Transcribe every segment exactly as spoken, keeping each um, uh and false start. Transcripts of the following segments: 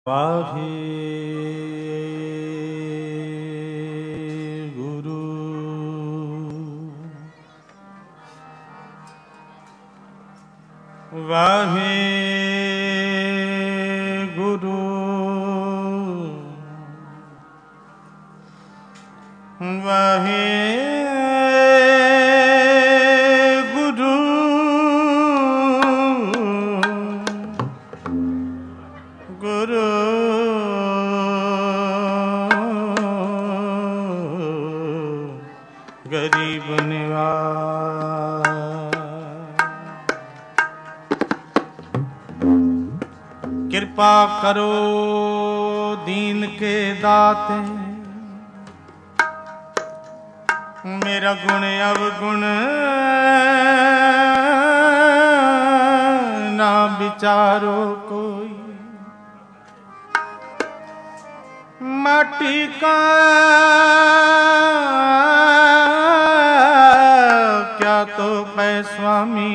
ਵਾਹਿਗੁਰੂ ਵਾਹਿਗੁਰੂ ਵਾਹਿਗੁਰੂ ਗੁਰੂ ਗਰੀਬ ਨਿਵਾਜ। ਕਿਰਪਾ ਕਰੋ ਦੀਨ ਕੇ ਦਾਤੇ, ਮੇਰਾ ਗੁਣ ਅਵਗੁਣ ਨਾ ਵਿਚਾਰੋ ਕੋਈ। माटी का क्या तो पै स्वामी,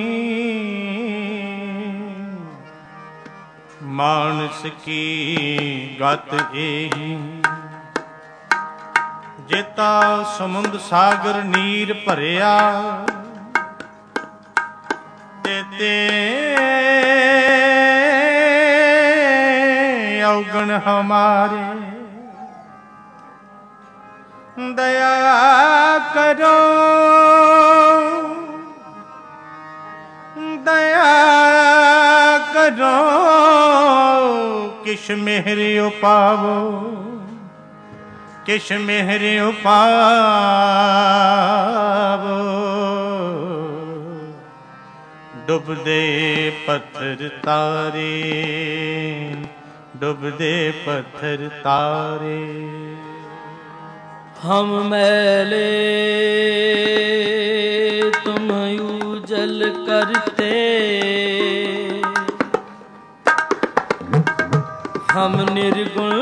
मानस की गत एही। जेता समुंद सागर नीर भरिया, तेते अवगुण हमारे। दया करो दया करो, किश मेहरे पावो किश मेहरे पावो। डुबदे पत्थर तारे डुबदे पत्थर तारे। हम मैले तुम उजल करते, हम निर्गुण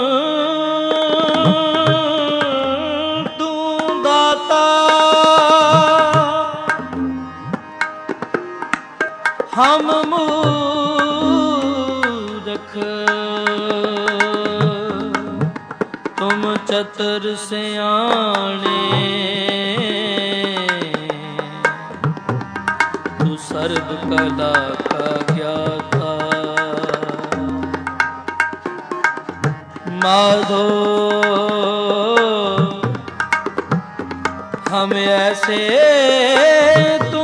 तू दाता। हम मूरख तुम चतुर सियाणे, तू सर्व कला का ज्ञाता। माधो हम ऐसे तू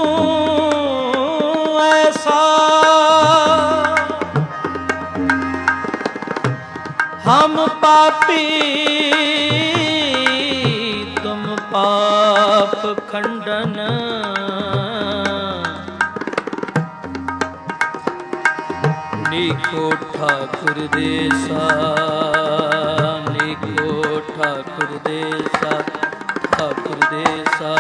ऐसा, हम पापी तुम पाप खंडन। नीको ठाकुर देसा नीको ठाकुर देसा ठाकुर देसा।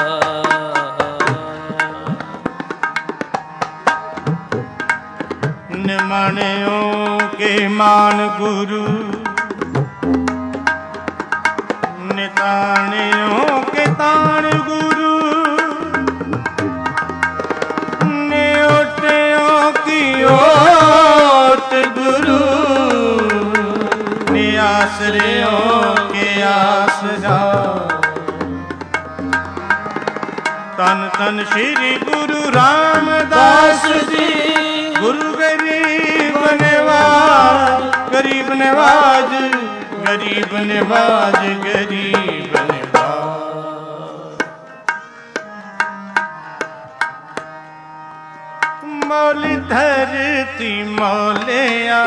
निमणियों के मान गुरु, निताणियों के ताण गुरु। न्योटियों की ओट गुरु, निआसरियों के आसरा। तन तन श्री गुरु रामदास जी, गुरु गरीब नवाज गरीब नवाज गरीब नवाज गरीब नवाज। मौली धरती मौलिया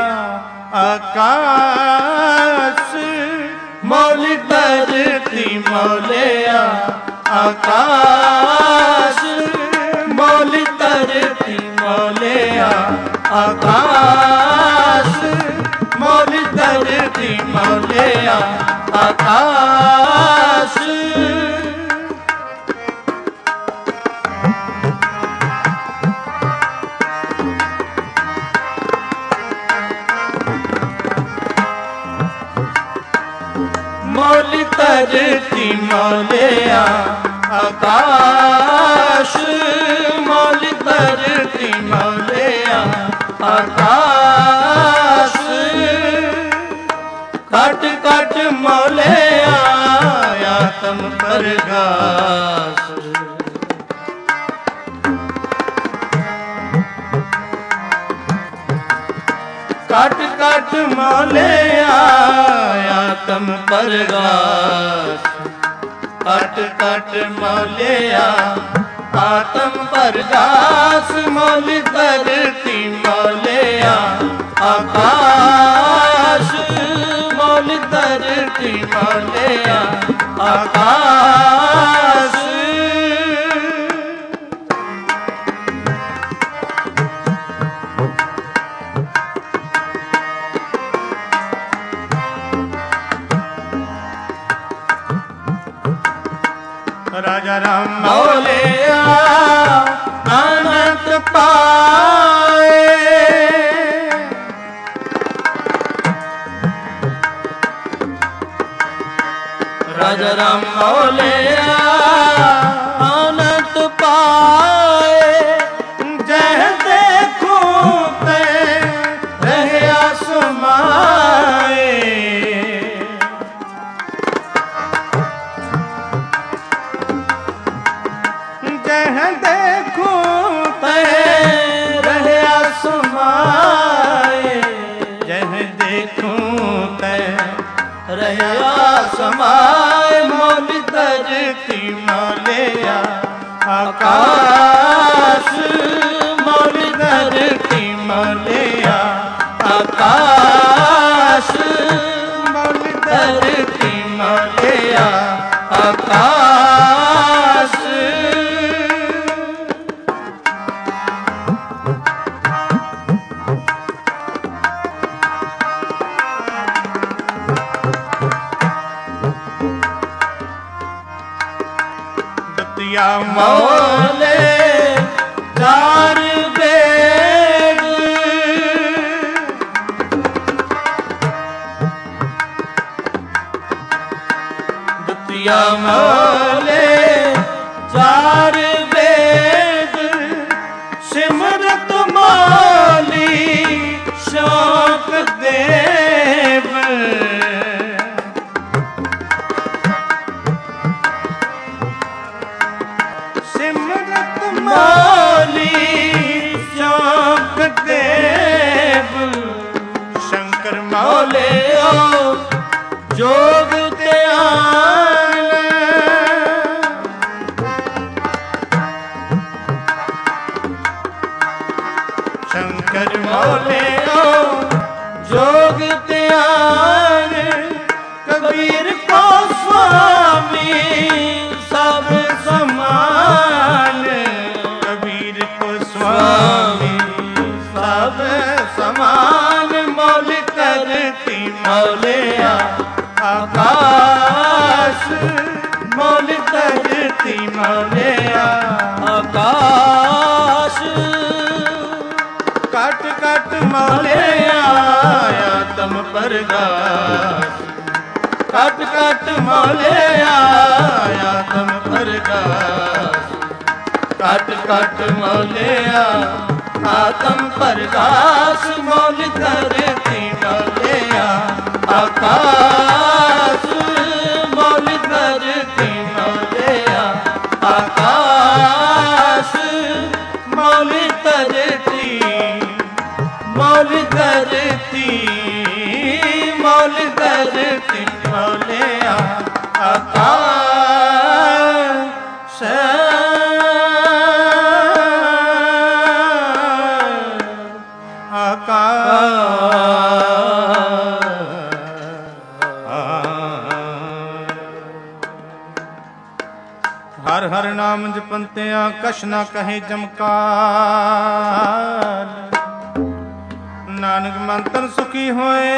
आकाश, मौली धरती मौलिया आकाश। मौली धरती मौलिया आकाश, मौली धरती मौलिया आकाश। मौली धरती मौलिया आकाश, मौली धरती मौलिया आकाश। ਕਟ ਕਟ ਮੌਲਿਆ ਆਤਮ ਪਰਗਾਸ ਕਟ ਕਟ ਮੌਲਿਆ ਆਤਮ ਪਰਗਾਸ ਕਟ ਕਟ ਮੌਲਿਆ ਆਤਮ ਪਰਗਾਸ ਮੌਲ ਧਰਤੀ ਮੌਲਿਆ ਆਕਾਸ਼ ਮੌਲ ਧਰਤੀ ਮੌਲਿਆ ਆਕਾਸ਼ ਰਾਜਾ ਰਾਮ ਮੌਲਿਆ ਆਨੰਦ ਪਾਏ ਰਾਜਾ ਰਾਮ ਮੌਲਿਆ ਆਨੰਦ ਪਾਏ ਜਹ ਦੇਖੋ ਤੇ ਰਹਿਆ ਸਮਾਏ ਜਹ ਦੇਖੋ ਤੇ ਰਹਿਆ ਸਮਾਏ ਜਹ ਦੇਖੋ ਤੇ ਰਹਿਆ ਸਮਾਏ ਮੌਲ ਧਰਤੀ ਮੌਲਿਆ ਆਕਾਸ਼ ਮੌਲ ਧਰਤੀ ਮੌਲਿਆ ਆਕਾਸ਼ ਮੌਲ ਧਰਤੀ ਮੌਲਿਆ ਆਕਾਸ਼ ਦਤਿਆ ਮੌਲੇ ਚਾਰ ਵੇਦ ਦਤਿਆ ਮੌਲੇ ਚਾਰ ਵੇਦ ਸਿਮਰਤ ਮਾਲੀ ਸ਼ੌਕ ਦੇਵ ਸਿਮਰਤ ਮਾਲੀ ਸ਼ੌਕ ਦੇਵ ਸ਼ੰਕਰ ਮੌਲਿਓ ਜੋਗ ਧਿਆਨ ਸ਼ੰਕਰ ਮੌਲਿਓ ਜੋਗ ਧਿਆਨ ਕਬੀਰ ਕੋ ਸੁਆਮੀ ਸਭ ਸਮਾਨ ਕਬੀਰ ਕੋ ਸੁਆਮੀ ਸਭ ਸਮਾਨ ਮੌਲ ਧਰਤੀ ਮੌਲਿਆ ਆਕਾਸ਼ ਮੌਲ ਧਰਤੀ ਮੌਲਿਆ ਆਕਾਸ਼ ਕਟ ਕਟ ਮੌਲਿਆ ਆਤਮ ਪਰਗਾਸ ਕਟ ਕਟ ਮੌਲਿਆ ਆਤਮ ਪਰਗਾਸ ਕਟ ਕਟ ਮੌਲਿਆ ਆਤਮ ਪਰਗਾਸ ਮੌਲ ਧਰਤੀ ਮੌਲਿਆ ਆਕਾਸ਼ ਮੌਲ ਧਰਤੀ ਮੌਲਿਆ ਆਕਾਸ਼ ਮੌਲ ਧਰਤੀ ਮੌਲ ਧਰਤੀ ਮੌਲ ਧਰਤੀ ਮੌਲਿਆ ਆਕਾਸ਼ ਹਰ ਹਰ ਨਾਮ ਜਪੰਤਿਆ ਕਛ ਨਾ ਕਹੇ ਜਮਕਾਰ ਨਾਨਕ ਮੰਤਨ ਸੁਖੀ ਹੋਏ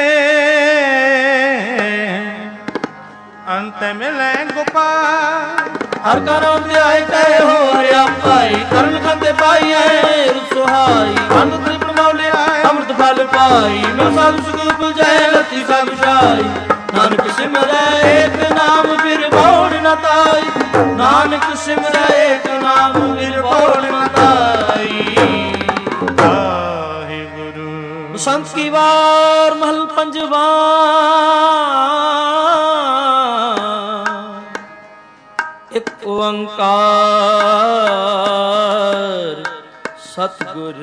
ਅੰਤ ਮਿਲੇ ਗੋਪਾਲ ਹਰ ਕਾ ਨਾਮ ਧਿਆਏ ਕਹੇ ਹੋ ਹਰਿਆ ਭਾਈ ਕਰਨ ਖਾਤੇ ਪਾਈ ਹੈ ਸੁਹਾਈ ਅੰਤ ਤ੍ਰਿਪਨ ਮੌਲਿਆ ਅੰਮ੍ਰਿਤ ਫਲ ਪਾਈ ਮੈਂ ਸਾਧੂ ਸੁਖ ਪੁਜਾਏ ਲੱਤੀ ਸਭ ਸ਼ਾਈ ਨਾਨਕ ਸਿਮਰੈ ਏਕ ਨਾਮ ਫਿਰ ਬੋੜ ਨ ਤਾਈ ਨਾਨਕ ਸਿਮਰੈ ਏਕ ਨਾਮ ਫਿਰ ਬੋੜ ਨ ਤਾਈ ਵਾਹਿਗੁਰੂ। ਬਸੰਤ ਕੀ ਵਾਰ ਮਹਲ ਪੰਜਵਾ। ਓੰਕਾਰ ਸਤਿਗੁਰ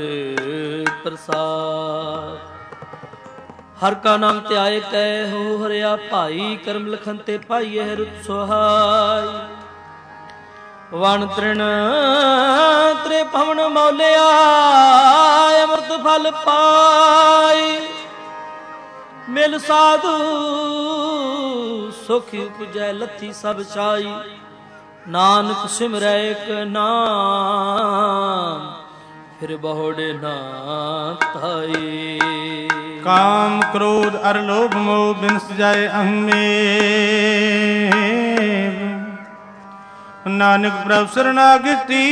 ਪ੍ਰਸਾਦ। ਹਰ ਕਾ ਨਾਮ ਧਿਆਏ ਕੈ ਹੋ ਹਰਿਆ ਭਾਈ, ਕਰਮ ਲਖਨ ਤੇ ਪਾਈਏ ਰੁਤ ਸੁਹਾਈ। ਵਣ ਤ੍ਰਿਣ ਤ੍ਰੇ ਭਵਨ ਮੌਲਿਆ, ਅੰਮ੍ਰਿਤ ਫਲ ਪਾਈ। ਮਿਲ ਸਾਧੂ ਸੁਖ ਉਪਜੈ, ਲੱਥੀ ਸਭ ਛਾਈ। ਨਾਨਕ ਸਿਮਰੈ ਇਕ ਨਾਮ, ਫਿਰ ਬਹੁੜੇ ਨਾ ਧਾਈ। ਕਾਮ ਕ੍ਰੋਧ ਅਰ ਲੋਭ ਮੋਹ ਬਿਨਸ ਜਾਏ ਅਹਮੇ, ਨਾਨਕ ਪ੍ਰਭ ਸਰਨਾਗਤੀ।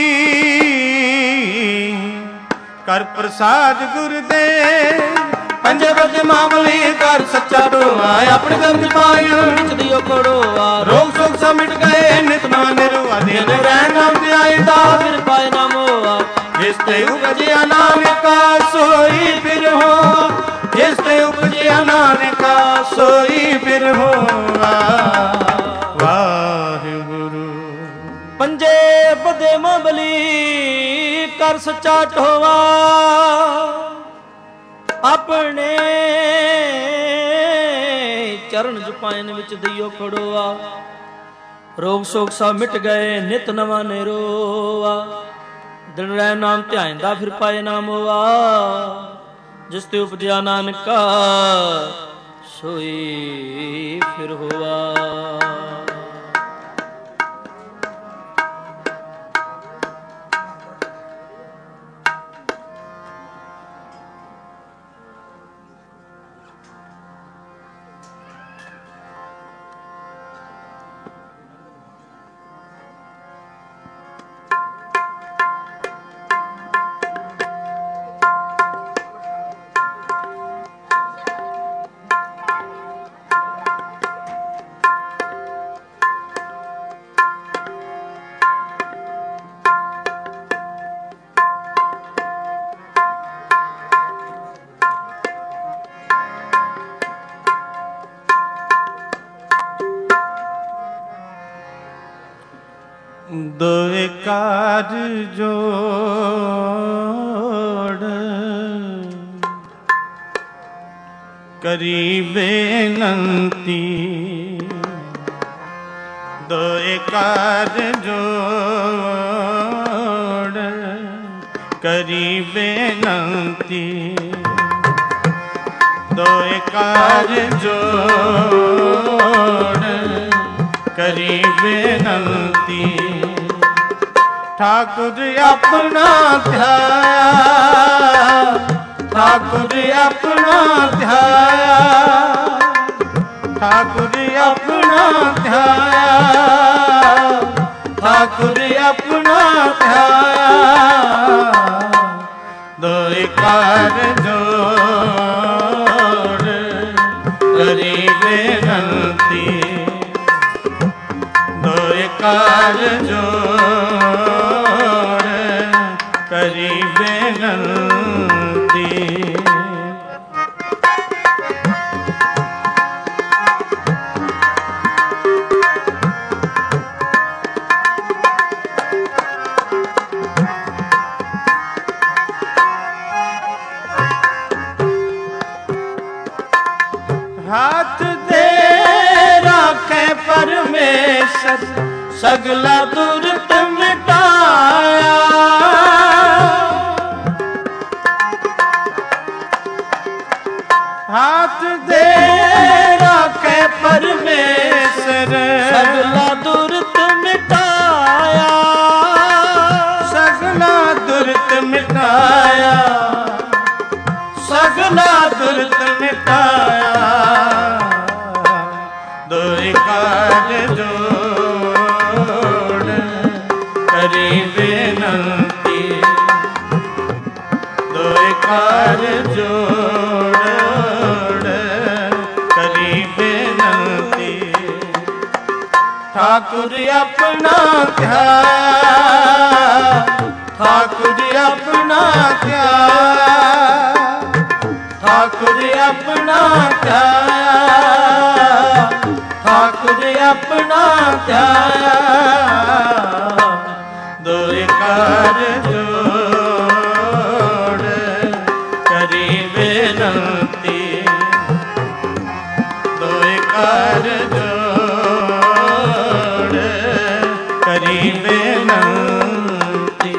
ਕਰ ਪ੍ਰਸਾਦ ਗੁਰ ਦੇ ਪੰਜੇ ਬਦ ਮਾਮਲੀ, ਕਰ ਸੱਚਾ ਢੋਆ ਆਪਣੇ ਕਰਮ ਪਾਇਆ। ਵਿੱਚ ਦਿਓ ਕੋੜੋਆ ਰੋਗ ਸੋਗ ਸਭ ਮਿਟ ਗਏ, ਨਿਤ ਨਾ ਨਿਰਵਾ ਦਿਨ ਰਹਿ ਨਾਮ ਤੇ ਆਇਦਾ। ਫਿਰ ਪਾਏ ਨਾ ਮੋਆ, ਜਿਸ ਤੇ ਉਪਜਿਆ ਨਾਨਕਾ ਸੋਈ ਫਿਰ ਹੋ, ਜਿਸ ਤੇ ਉਪਜਿਆ ਨਾਨਕਾ ਸੋਈ ਫਿਰ ਹੋਆ। ਵਾਹਿਗੁਰੂ। ਪੰਜੇ ਬਦੇ ਮਾਮਲੀ, ਕਰ ਸੱਚਾ ਢੋਆ ਆਪਣੇ ਚਰਨ ਜਪਾਇਨ ਵਿੱਚ ਦਿਓ ਖੜੋਆ। ਰੋਗ ਸੋਗ ਸਭ ਮਿਟ ਗਏ, ਨਿਤ ਨਵਾਂ ਨਿਰੋਆ। ਦਿਨ ਰਹਿ ਨਾਮ ਧਿਆਇਂਦਾ, ਫਿਰ ਪਾਏ ਨਾ ਮੋਆ। ਜਿਸ ਤੇ ਉਪਜਿਆ ਨਾਨਕਾ ਸੋਈ ਫਿਰ ਹੋਆ। ਦੋਏ ਕਾਜ ਜੋੜ ਕਰੀ ਬੇਨੰਤੀ। ਦੋਏ ਕਾਜ ਜੋੜ ਕਰੀ ਬੇਨੰਤੀ। ਦੋਏ ਕਾਜ ਜੋੜ ਕਰੀ ਬੇਨੰਤੀ। ਠਾਕੁਰ ਆਪਣਾ ਧਿਆਇਆ, ਠਾਕੁਰ ਆਪਣਾ ਧਿਆਇਆ, ਠਾਕੁਰ ਆਪਣਾ ਧਿਆਇਆ, ਠਾਕੁਰ ਆਪਣਾ ਧਿਆਇਆ। ਦੋਏ ਕਾਰ ਜੋੜ ਕਰੀ ਬੇਨੰਤੀ। ਦੋਏ ਕਾਰ ਜੋੜ ਕਰੀ ਬੇਨੰਤੀ। हाथ दे राखे परमेश्वर सगला दुर्त मिटाया। हाथ दे राखे परमेश्वर सगला दुर्त मिटाया। सगला दुर्त मिटाया, सगला दुर्त मिटाया। दोए कार जोड़ करी बेनंती। दोए कार जोड़ करी बेनंती। ठाकुर अपना ध्याया, ठाकुर अपना ध्याया, ठाकुर अपना ध्याया, ठाकुर ਆਪਣਾ ਧਿਆਇਆ, ਦੋਇ ਕਰ ਜੋੜ ਕਰੀ ਬੇਨਤੀ, ਦੋਇ ਕਰ ਜੋੜ ਕਰੀ ਬੇਨਤੀ।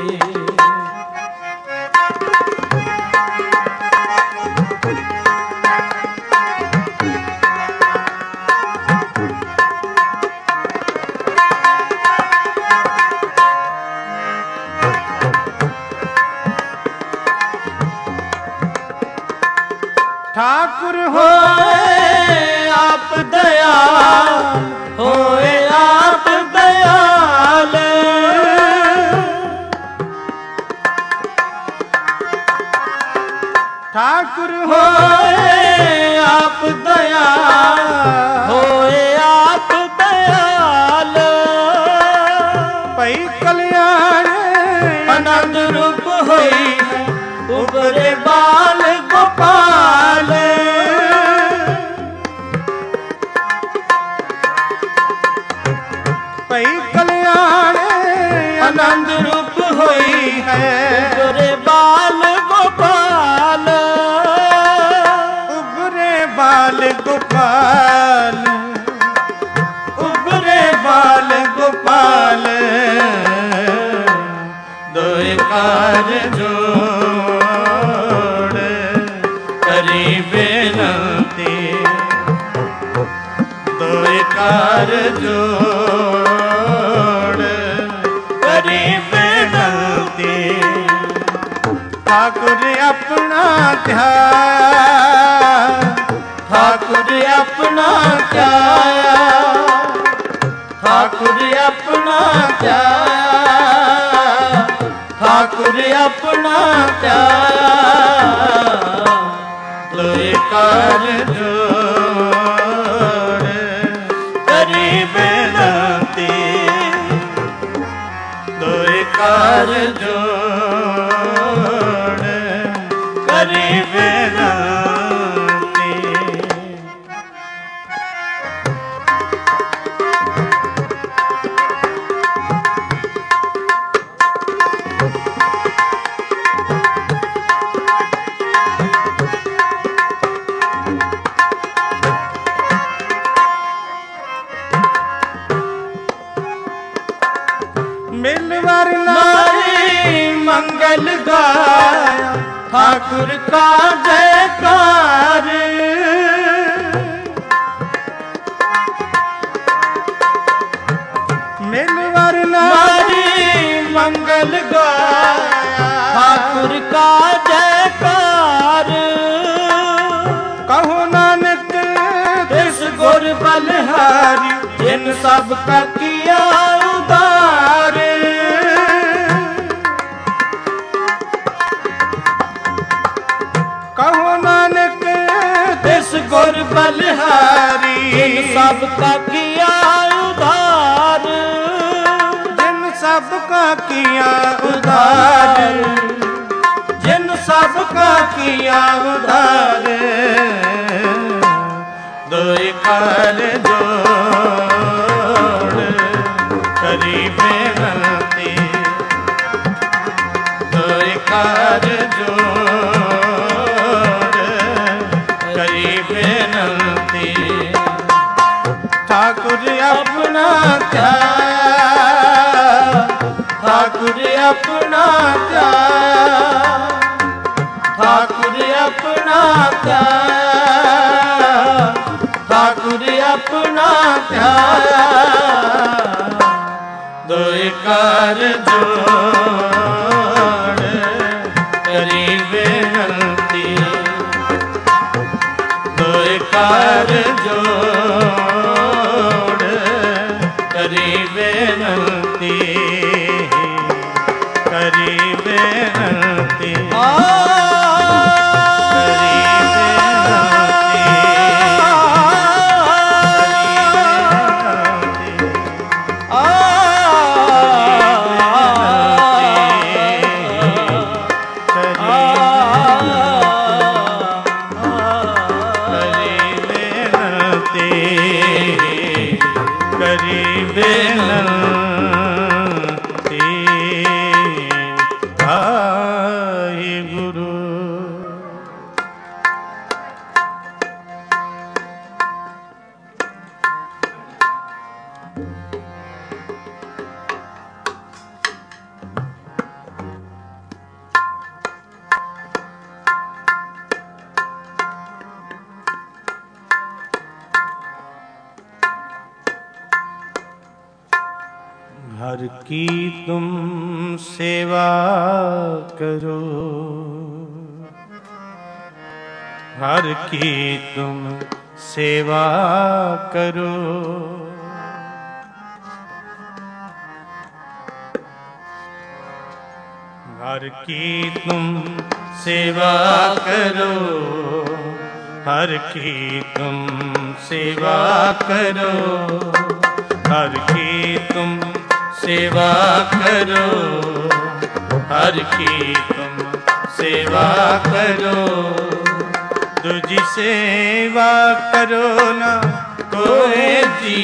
ठाकुर होए आप दयाल, होए आप दयाल, ठाकुर होए आप दयाल, होए आप दयाल, भई कल्याण आनंद रूप होई है उबरे बाल गोपाल, भई कल्याण आनंद रूप होई है उबरे बाल गोपाल, उबरे बाल गोपाल, उबरे बाल गोपाल, दोय कार जोड़ करी बेनती, दोय कार जोड़ करी बेनती। ठाकुर अपना ध्याया, ठाकुर अपना ध्याया, ठाकुर अपना ध्याया, ठाकुर अपना ध्याया, दोय कर जोड़ करी बेनती, दोय कर जोड़ करी बेनती। मिलवर नारी मंगल गाया, ठाकुर का जयकार, मिलवर नारी मंगल गाया, ठाकुर का जयकार, कहो नानक तिस गुर बलिहारी, जिन सब का किया उदार, कहो नानक तिस गुर बलिहारी, जिन सब का किया उधार, जिन सब का किया उधार, जिन सब का किया उधार, दोय कर जोड़ करी बेनती, दोय कर जोड़ करी बेनती। ठाकुर अपना ध्याया, ठाकुर अपना ध्याया, ठाकुर अपना ध्याया, ठाकुर अपना ध्याया, दोय कर जोड़ करी बेनती, दोय कर जोड़ करी बेनती, करी बेनती, ਮੇਰੀ ਬੇਨਤੀ ਵਾਹਿਗੁਰੂ। हर की तुम सेवा करो, हर की तुम सेवा करो, हर की तुम सेवा करो, हर की तुम सेवा करो, हर की तुम सेवा करो, हर की तुम सेवा करो। दूजी सेवा करो ना कोई जी,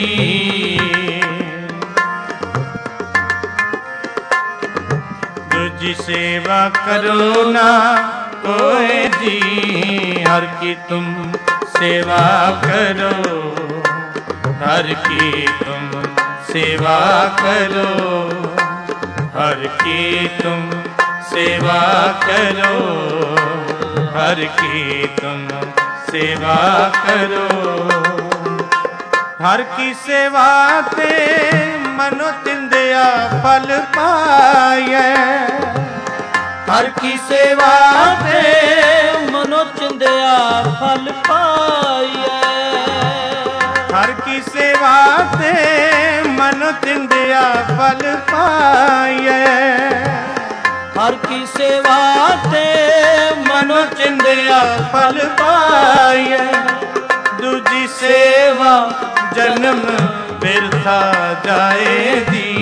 दूजी सेवा करो ना कोई जी, हर की तुम सेवा करो, हर की तुम सेवा करो, हर की तुम सेवा करो, हर की तुम सेवा करो। हर की सेवा ते मनो तिंदिया फल पाए, हर की सेवा ते मनो तिंदिया फल पाए, हर की सेवा ते मन तिंदिया फल पाए, हर की सेवा ते मनो चिंदिया फल पाए। दूजी सेवा जन्म बिरथा जाएगी,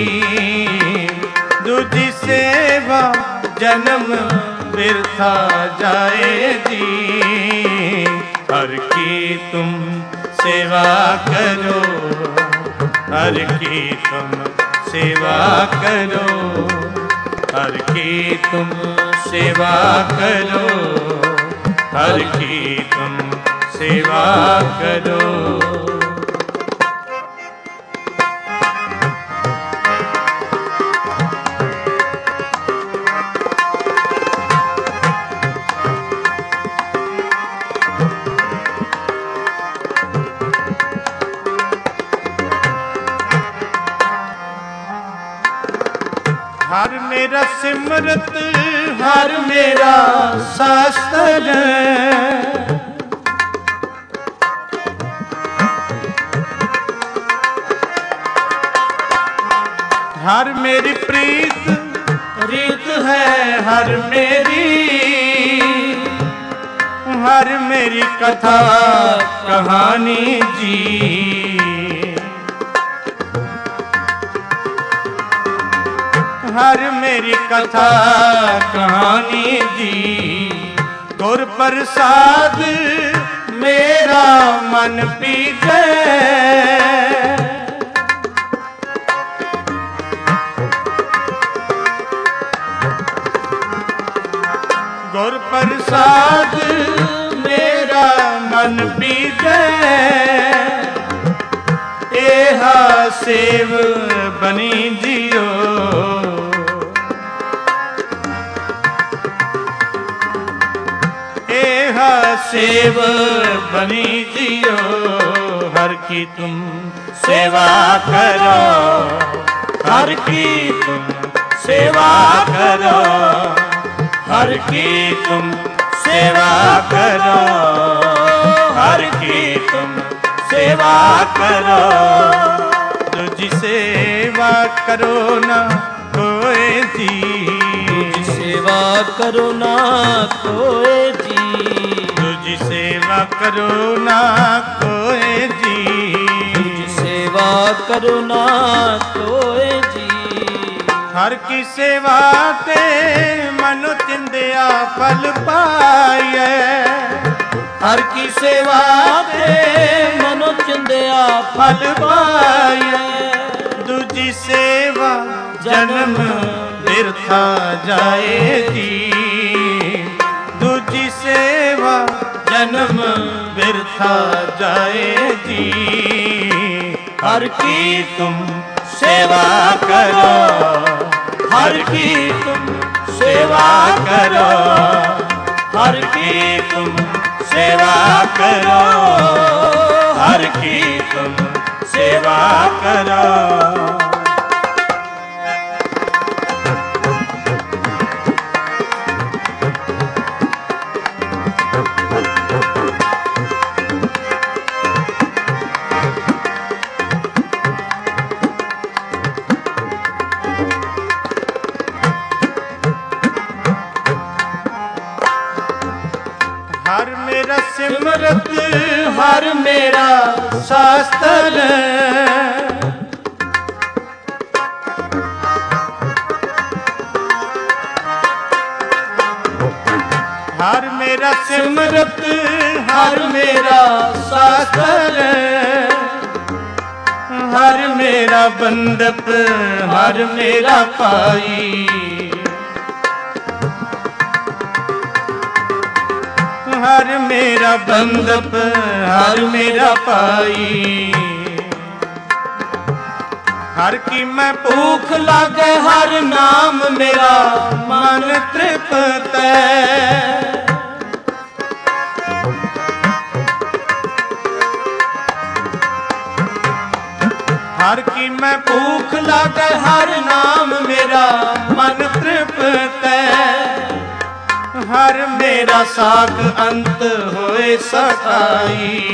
दूजी सेवा जन्म बिरथा जाएगी। हर की तुम सेवा करो, हर की तुम सेवा करो, हर की तुम सेवा करो, हर की तुम सेवा करो। हर मेरा सिमरत, हर मेरा शास्त्र, हर मेरी प्रीत रीत है, हर मेरी हर मेरी कथा कहानी जी। हर मेरी कथा कहानी जी। गुर प्रसाद मेरा मन पी गए, गुर प्रसाद मेरा मन पी गए। एहा सेव बनी जियो, एहा सेव बनी जियो। हर की तुम सेवा करो, हर की तुम सेवा करो, हर की तुम सेवा करो, हर की तुम सेवा करो। तुझी सेवा करो ना कोई जी, तुझी सेवा करो ना कोई जी, तुझी सेवा करो ना कोई जी, तुझी सेवा करो ना कोई जी। हर की सेवा ते मनु चिंदिया फल पाए, हर की सेवा ते मनु चिंदिया फल पाए। ਦੂਜੀ ਸੇਵਾ ਜਨਮ ਬਿਰਥਾ ਜਾਏਗੀ, ਦੂਜੀ ਸੇਵਾ ਜਨਮ ਬਿਰਥਾ ਜਾਏਗੀ। ਹਰ ਕੀ ਤੁਮ सेवा करो, हर की तुम सेवा करो, हर की तुम सेवा करो, हर की तुम सेवा करो। हर मेरा सिमरत हर मेरा शास्त्र, हर मेरा सिमरत हर मेरा शास्त्र, हर मेरा बंदप हर मेरा पाई, हर मेरा बंदप हर मेरा पाई। हर की मैं भूख लागे हर नाम मेरा मन तृप्त, हर की मैं भूख लागे हर नाम मेरा मन तृप्त, हर मेरा साख अंत होए सखाई,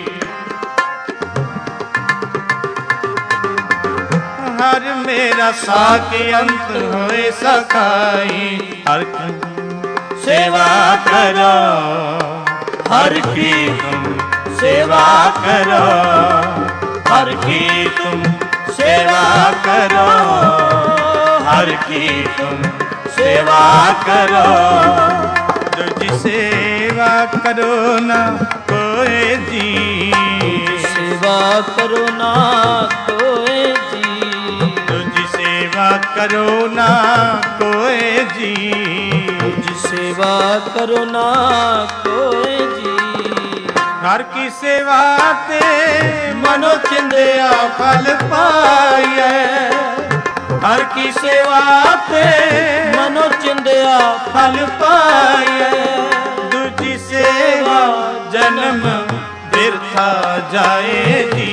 हर मेरा साख अंत होए सखाई। हर की सेवा करो, हर की तुम सेवा करो, हर की तुम सेवा करो, हर की तुम सेवा करो। दूजी सेवा करो ना कोई जी, सेवा करो ना कोई जी, दूजी सेवा करो ना कोई जी, दूजी सेवा करो ना कोई जी। हर की सेवा ते मनो चिंदिया फल पाइए, हर की सेवा ते मनो चिंदिया फल पाइए। दूजी सेवा जन्म बिरथा जाएगी,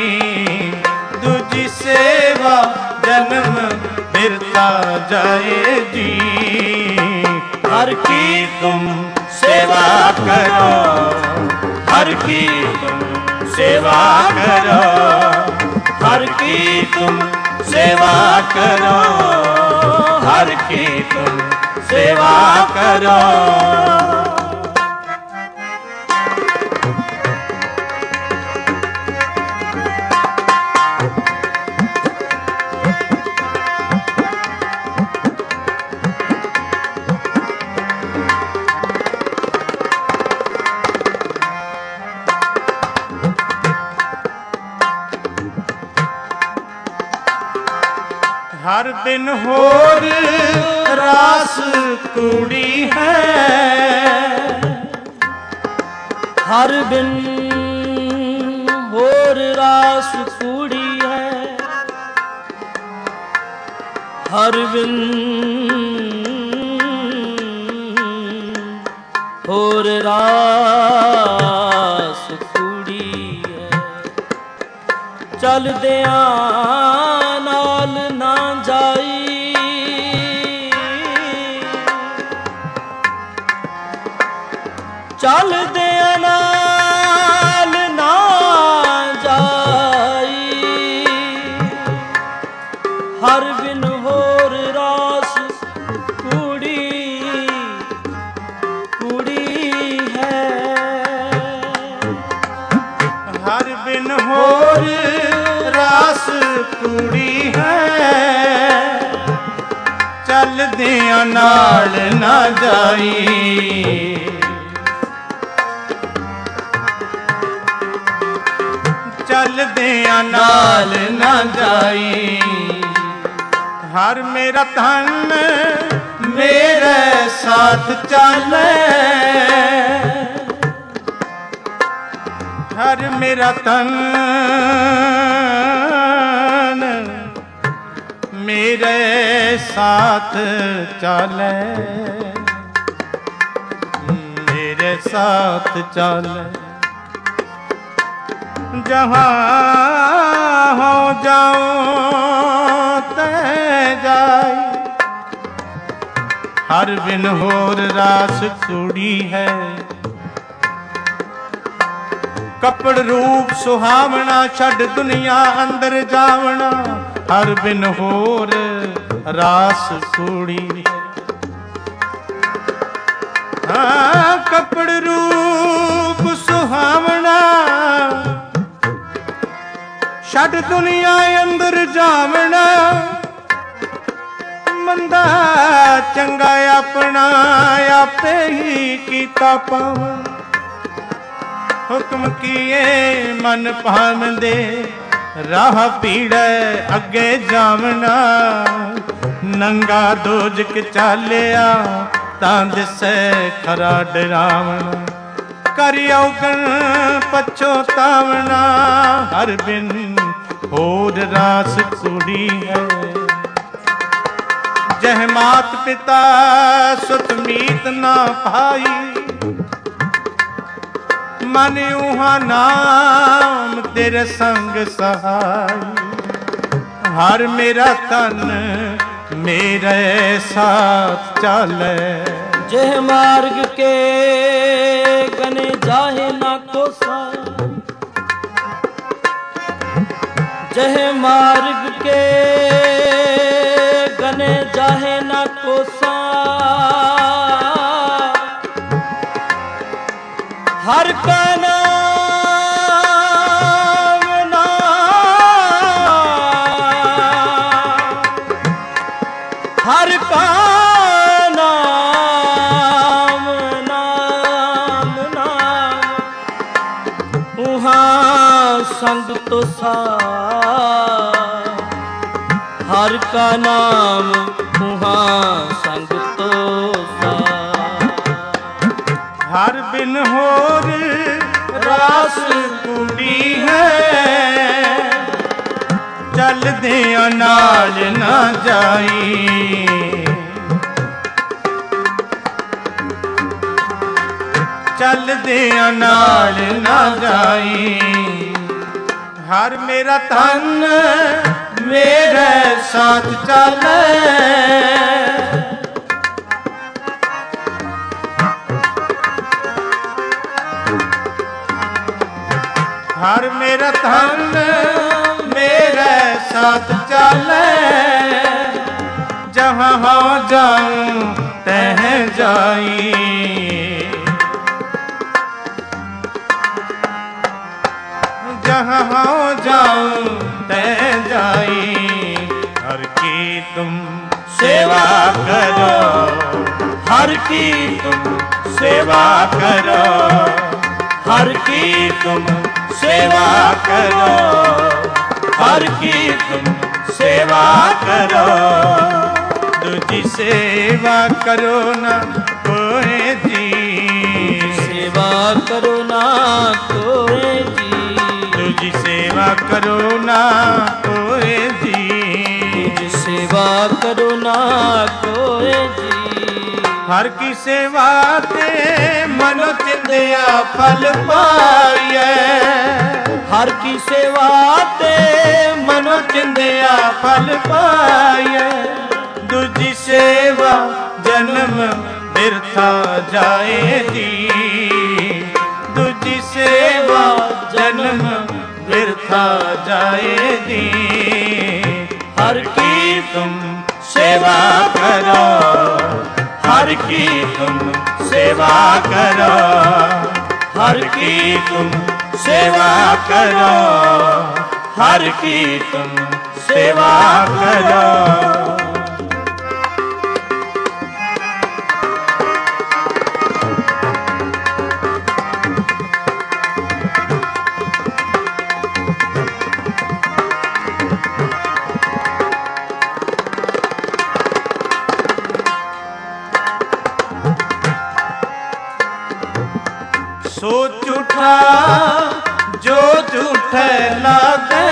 दूजी सेवा जन्म बिरथा जाएगी। हर की तुम सेवा करो, हर की तुम सेवा करो, हर की तुम सेवा करो, हर की तुम सेवा करो। हर दिन होर रास कुड़ी है, हर दिन होर रास कुड़ी है, हर दिन होर रास कुड़ी है। चलदियां नाल ना जाई, चलदियां नाल ना जाई, हर बिन होर रास कुड़ी कुड़ी है, हर बिन होर रास कुड़ी है। चलदियां नाल ना जाई, चलदियां नाल ना जाई। हर मेरा धन मेरे साथ चाले, हर मेरा तन मेरे साथ चाले, मेरे साथ चाले। जहाँ हो जाऊं तै जाई, हर बिन होर रास कुड़ी है। कपड़ रूप सुहावना छड़ दुनिया अंदर जावना, हर बिन होर रास कुड़ी है। हाँ कपड़ रूप सुहावना छड़ दुनिया अंदर जावना, मंदा चंगा अपना आपे ही कीता पावन। हुक्म किए मन भावंदे राह पीड़े अगे जावना, नंगा दोजक चालिया तां दिसे खरा डरावना। कर औगण पछोतावना, हर बिन होर रास कुड़ी है। जह मात पिता सुत मीत ना भाई, मन उहाँ नाम तेरे संग सहाय। हर मेरा तन मेरे साथ चले, जह मार्ग के गने जाहे ना कोसा, जह मार्ग के गने जाहे ना कोसा। हर का नाम नाम, हर का नाम नाम नाम, उहाँ संग तो सा। हर का नाम उहाँ संग तो सा। हर बिन होर रास कुड़ी है, चल दे नाल ना जाई। चल दे नाल ना जाई, हर मेरा तन मेरे साथ चले। हर मेरा धन मेरे साथ चले, जहाँ हो जाऊं तह जाई। जहाँ हो जाऊं तह जाई, हर की तुम सेवा करो, हर की तुम सेवा करो, हर की तुम सेवा करो, हर की तुम सेवा करो। दूजी सेवा करो ना कोई जी, सेवा करो ना कोई जी। दूजी सेवा करो ना कोई जी, दूजी सेवा करो ना कोई जी। हर की सेवा ते मनो चिंदिया फल पाइए, हर की सेवा ते मनो चिंदिया फल पाइए। दूजी सेवा जन्म बिरथा जाएगी, दूजी सेवा जन्म बिरथा जाएगी। हर की तुम सेवा करो, हर की तुम सेवा करो, हर की तुम सेवा करो, हर की तुम सेवा करो। झूठे लागे।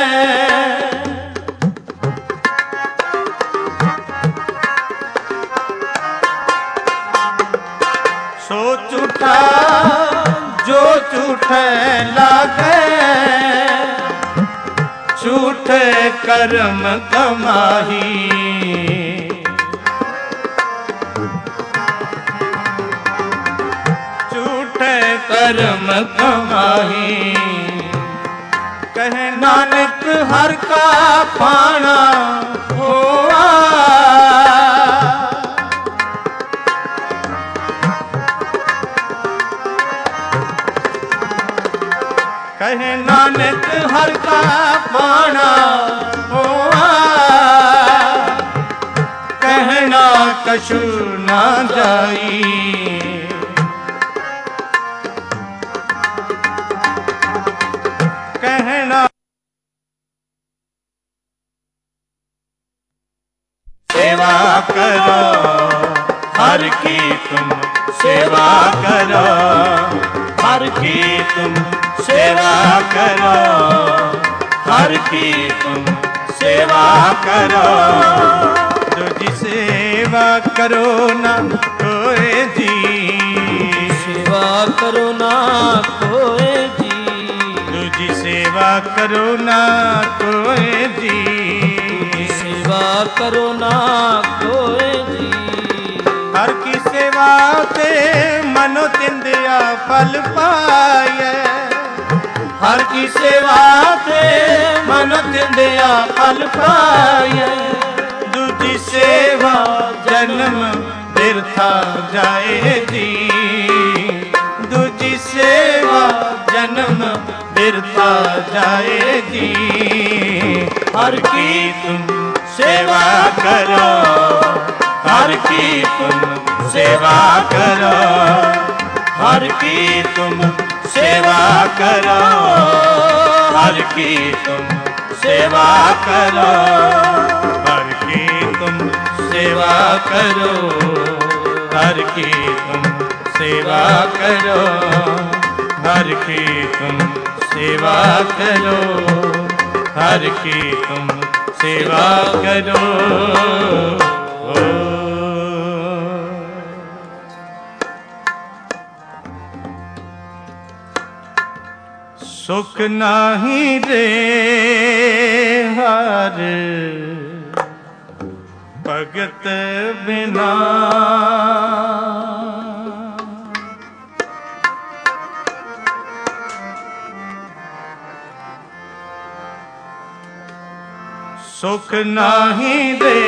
सो झूठा जो झूठे लागे, झूठे कर्म कमाही। झूठे कर्म कमाही। कहे नानक हर का पाना होआ। कहे नानक हर का पाना होआ। कहना कछु ना जाई। कहना सेवा करो हर की तुम सेवा करो। हर की तुम सेवा करो। हर की तुम सेवा करो। तुझी सेवा करो ना कोई जी। सेवा करो ना कोई जी। तुझी सेवा करो ना कोई जी। सेवा करो ना कोई जी। हर की सेवा ते मनो तिंदिया फल पाए। हर की सेवा ते मन तिंदिया फल पाए। दूजी सेवा जन्म बिरथा जाए जी। दूजी सेवा जन्म बिरथा जाए जी। हर की तुम सेवा करो। हर की तुम सेवा करो। हर की तुम सेवा करो। हर की तुम सेवा करो। हर की तुम सेवा करो। हर की तुम सेवा करो। हर की तुम सेवा करो। हर की तुम सेवा करो। सुख नाही रे हर भगत बिना। सुख नाही रे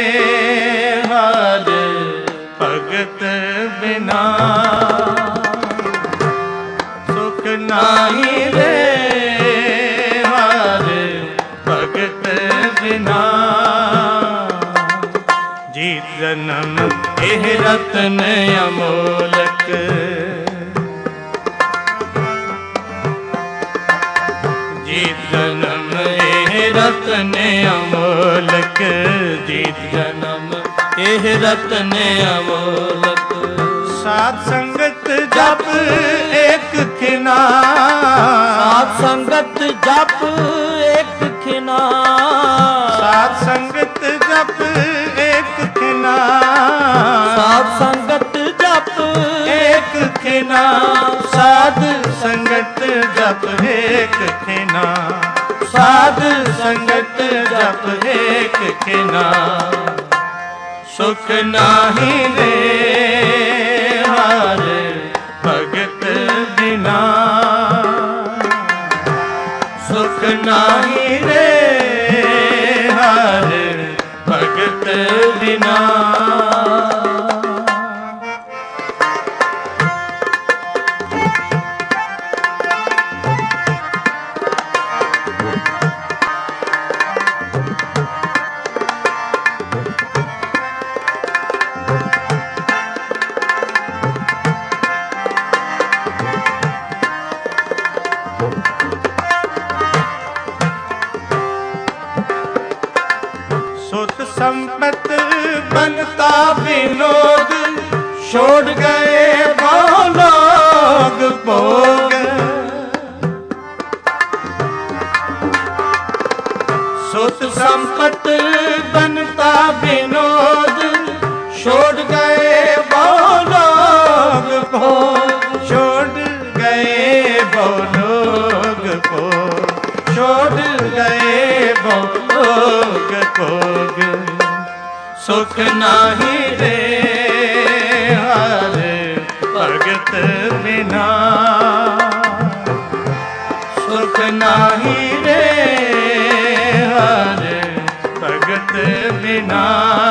हर भगत बिना। सुख नाही रे हर भगत बिना। जीत जन्म एह रतन अमोलक। जीत जन्म एह रतन अमोलक। जीत जन्म एह रतन अमोलक। साध संगत जप एक खिना। साध संगत जप एक खिना। साध संगत जप एक खिना। साध संगत जप एक खिना। साध संगत जप एक खिना। साध संगत जप एक खिना। सुख नाही रे हर भगत बिना। सुख नाही रे हर भगत बिना। सुत संपत बनता विनोद। छोड़ गए वो लोग भोग। संपत बनता विनोद, छोड़ गए वो लोग भोग, छोड़ गए वो लोग भोग, छोड़ गए वो लोग भोग। सुख नाही रे हर भगत बिना, सुख नाही रे हर भगत बिना।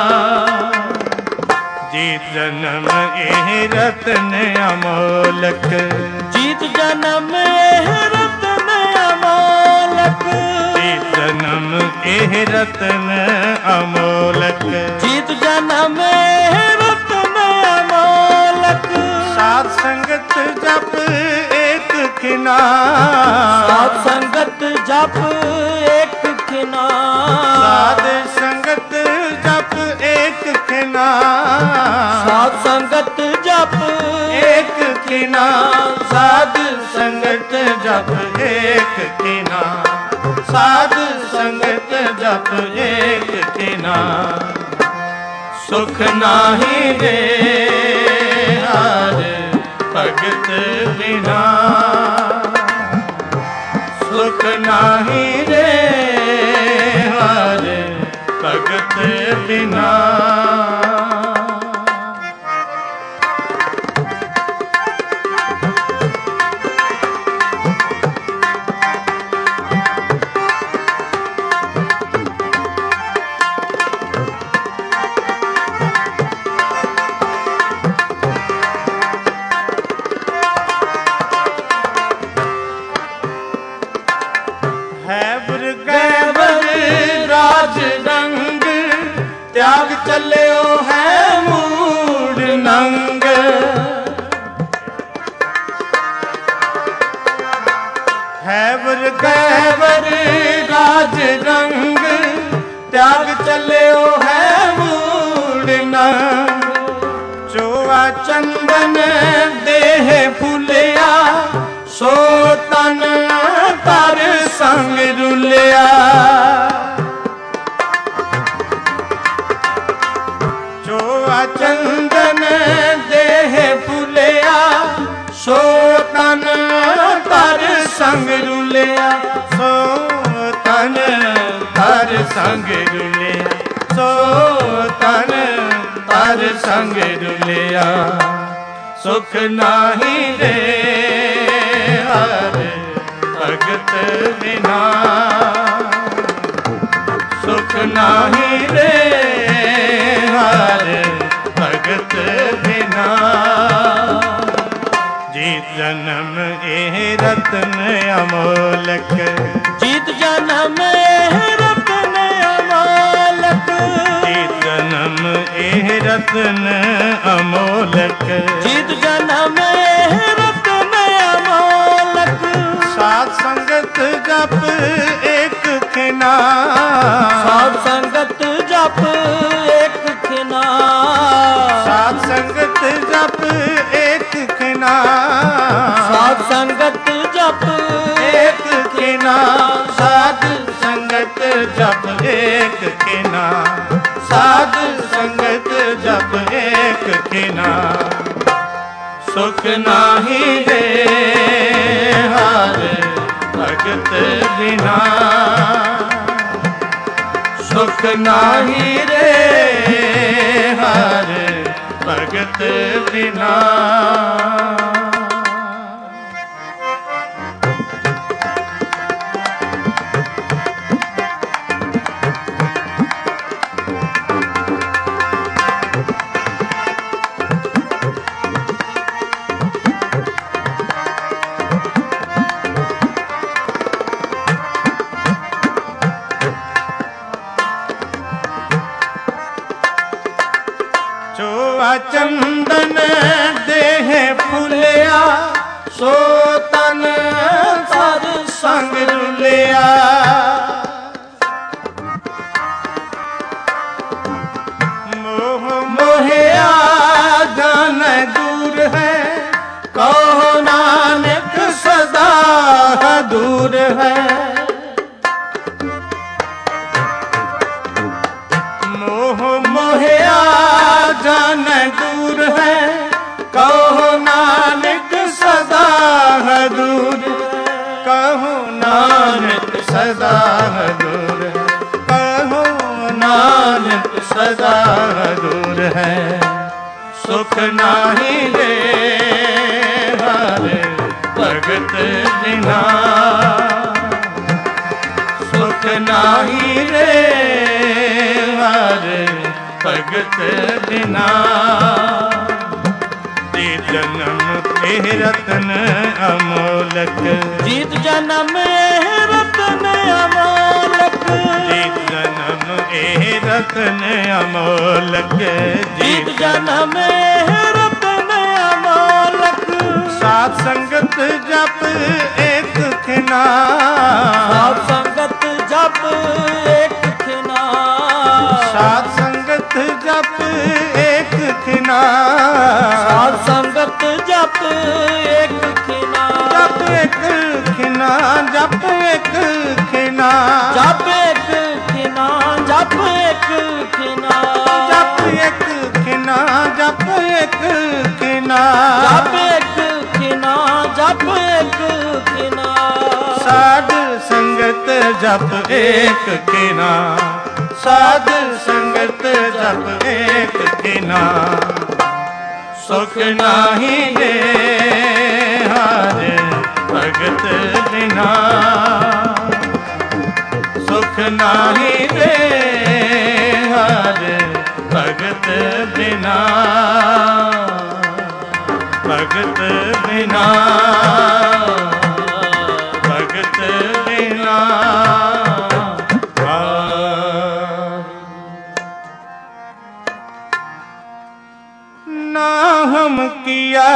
जीत जन्म एह रतन अमोलक, जीत जन्म एह रतन अमोलक, जीत जन्म एह रतन अमोलक, जीत जन्म एह रतन अमोलक। साध संगत जप एक खिना, साध संगत जप एक खिना, साध संगत जप एक खिना, साध संगत जप एक खिना, साध संगत जप एक खिना, साध संगत जप एक खिना। सुख नाही रे हर भगत बिना, सुख नाही रे हर भगत बिना। त्याग चलियो है मूड नंग, हैबर गैबर राज रंग, त्याग चलियो है मूड नंग। चोआ चंदन देह फुलिया, सो तन तर संग रुलिया। चंदन देह फुलिया, सो तन तर संग रुलिया, सो तन तर संग रुलिया, सो तन तर संग रुलिया। सुख नाही रे हर भगत बिना, सुख नाही रे हर भगत बिना। जीत जन्म एह रतन अमोलक, जीत जन्म एह रतन अमोलक, जीत जन्म एह रतन अमोलक, जीत जन्म एह रतन अमोलक। साध संगत जप एक खिना, साध संगत जप एक खिना, साध संगत जप एक खिना, साध संगत जप एक खिना, साध संगत जप एक खिना, साध संगत जप एक खिना। सुख नाही रे हर भगत बिना, सुख नाही रे हर भगत बिना। चंदन देह फुलिया, सो तन तर संग रुलिया। मोह मोहिया जान दूर है, कहो नानक सदा दूर है। कहो नानक सदा दूर है, कहो नानक सदा दूर है। सुख नाही रे हरे भगत बिना, सुख नाही रे हरे भगत बिना। जीत जन्म ए रतन अमोलक, जीत जन्म ए रतन अमोलक, जीत जन्म ए रतन अमोलक, जीत जन्म ए रतन अमोलक। सात संगत जप एक खिना, सात संगत जप एक खिना, सात संगत जप एक खिना, सात संगत जप एक खिना, जप एक खिना, जप एक खिना, जप एक खिना, जप एक खिना, जप एक खिना, जप एक खिना, जप एक खिना, जप एक खिना। साध संगत जप एक खिना, साध संगत जप एक खिना। सुख नाही दे हारे भगत बिना, सुख नाही दे हारे भगत बिना, भगत बिना, भगत बिना। ना हम किया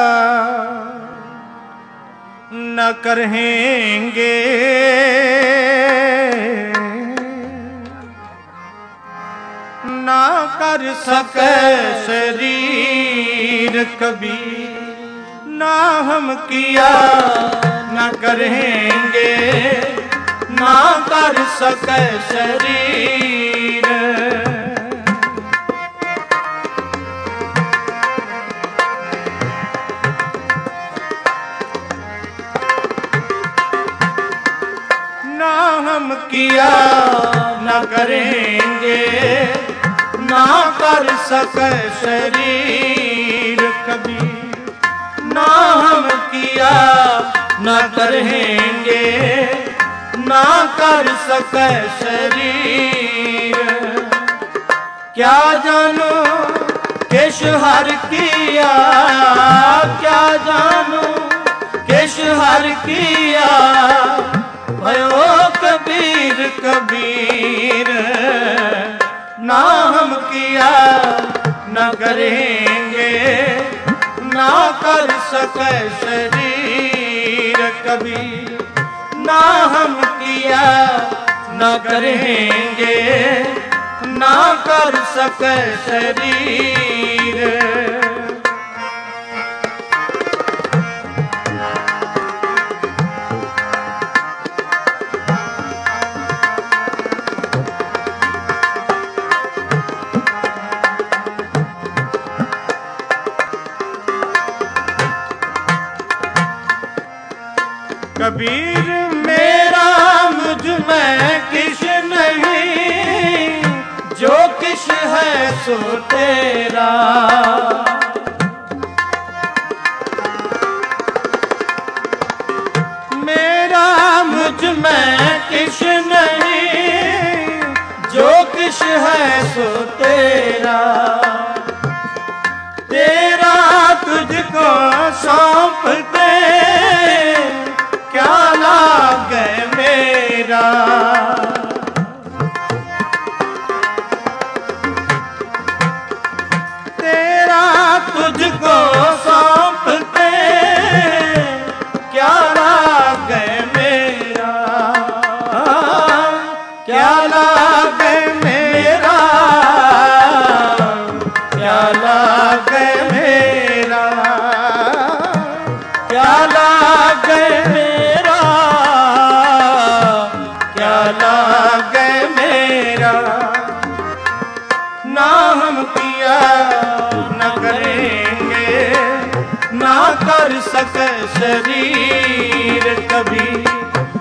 न करेंगे, ना कर सके शरीर कभी, ना हम किया न करेंगे, ना कर सके शरीर। ना हम किया न करेंगे, ना कर सके शरीर कभी, ना हम किया न करेंगे, ना कर सके शरीर। क्या जानो किश हर किया, क्या जानो किश हर किया, भयो कबीर कबीर। ना हम किया न करेंगे, ना कर सके शरीर कभी, ना हम किया न करेंगे, ना कर सके शरीर। कबीर मेरा मुझ में किश नहीं, जो किश है सो तेरा। मेरा मुझ में किश नहीं, जो किश है सो तेरा। तेरा तुझको सौंप दे क्या लागे मेरा। तेरा तुझको सौंप दे क्या लागे मेरा, क्या लागे मेरा, क्या लागे मेरा, क्या लागे मेरा, क्या लागे मेरा। ना हम किया न करेंगे, ना कर सके शरीर कभी,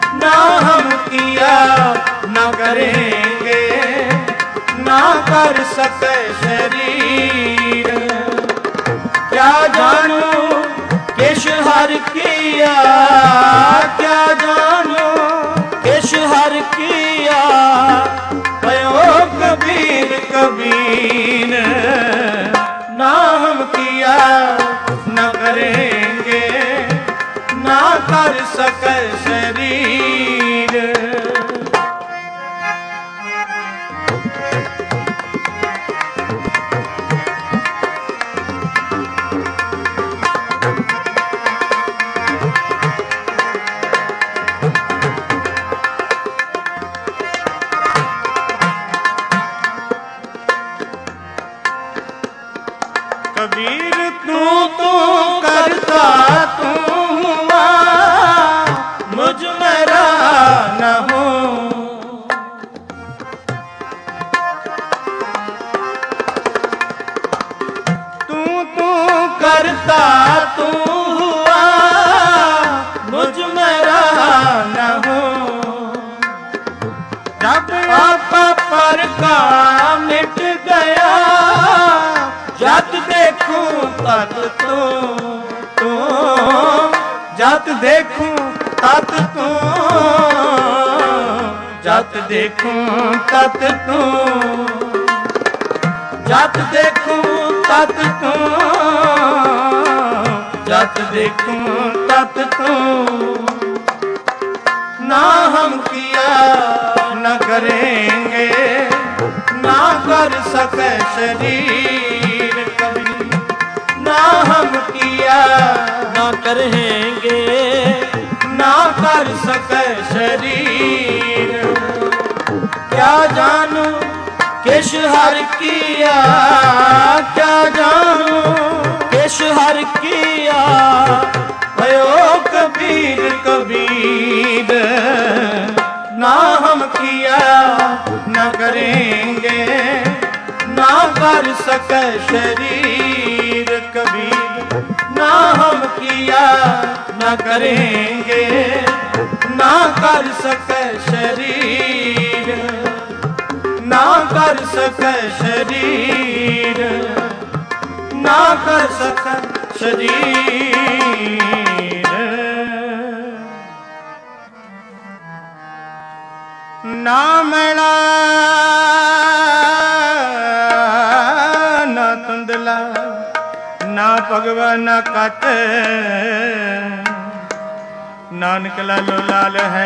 सके शरीर। क्या जानू किश हर किया, क्या जानू किश हर किया, भयो कबीर कबीर। ना हम किया न करेंगे, ना कर सके शरीर। कबीर तू तू करता तू हुआ, मुझ मेरा न हो। तू तू करता तू हुआ, मुझ मेरा न हो। जब आपा पर का मिट गया, जत देखूं तत तू तू, जत देखूं तत तू, जत देखूं तत तू, जत देखूं तत तू, जत देखूं तत तू। ना हम किया न करेंगे, ना कर सके शरीर। ना हम किया ना करेंगे, ना कर सके शरीर। क्या जानू किश हर किया, क्या जानू किश हर किया, भयो कबीर कबीर। ना हम किया न करेंगे, ना कर सके शरीर कबीर। ना हम किया न करेंगे, ना कर सके शरीर। ना कर सके शरीर, ना कर सके शरीर। ना मैला ना तुंदला, ना भगवान कट। नानक लालो लाल है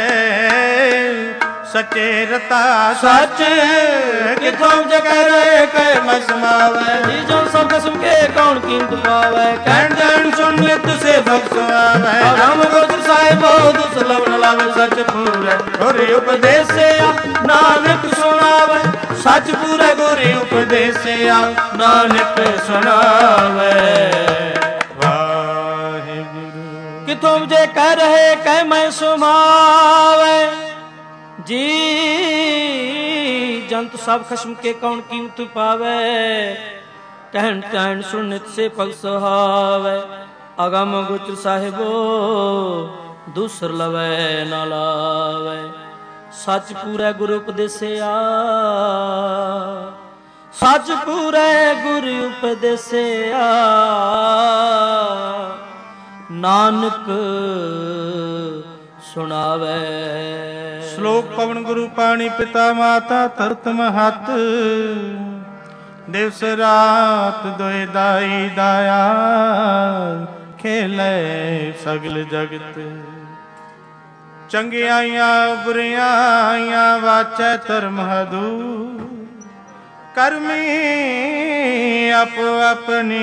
सचे रता सच। किथों जगह रहे कै मैं समावे, जी जो सब कसम के कौन कीमत पावे। कहन जन सुन नित से भक्त आवे। राम गोत्र साहिब बहुत सुलभ न लावे, सच पूरे गुरु उपदेश नानक सुनावे। सच पूरे गुरु उपदेश नानक सुनावे। वाहिगुरु किथों जे कह रहे कह मैं सुमावे। जी जंत सब खस्म के कौन कीमत पावे। कहन कहन सुनित से पग सुहावे। अगम गोचर साहिबो दूसर लवे न लावे। सच पूरे गुरु उपदेसिया, सच पूरे गुरु उपदेसिया। नानक सुनावे। श्लोक पवन गुरु पाणी पिता माता तरत महत। दिवस रात दोए दाई दाया, खेले सगल जगत। चंगियाइयां बुरियाइयां वाचै धर्म हदू। करमी अपो अपनी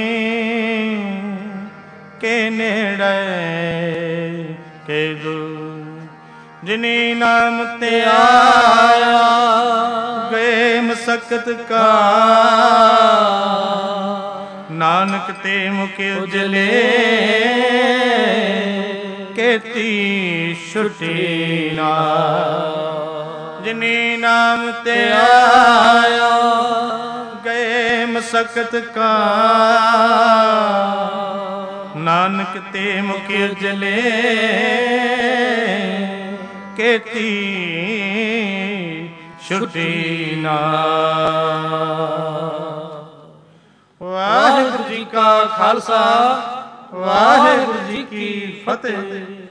के नेड़े के दू। जिनी नाम ते आया गए मसकत का। नानक ते मुख उजले केती छुटी ना। जिनी नाम ते आया गए मसकत का। नानक ते मुख उजले केती ਛੁੱਟੀ ਨਾ। ਵਾਹਿਗੁਰੂ ਜੀ ਕਾ ਖਾਲਸਾ, ਵਾਹਿਗੁਰੂ ਜੀ ਕੀ ਫਤਿਹ।